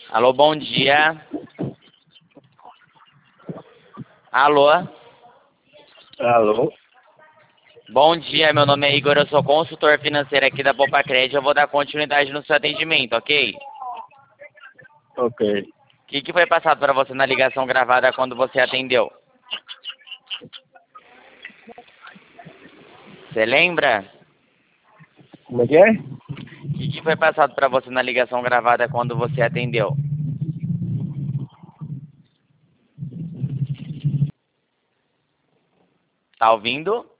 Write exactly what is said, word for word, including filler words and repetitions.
Alô, bom dia. Alô? Alô? Bom dia, meu nome é Igor, eu sou consultor financeiro aqui da Poupa Crédito. Eu vou dar continuidade no seu atendimento, ok? Ok. O que, que foi passado para você na ligação gravada quando você atendeu? Você lembra? Como é que é? O que, que foi passado para você na ligação gravada quando você atendeu? Tá ouvindo?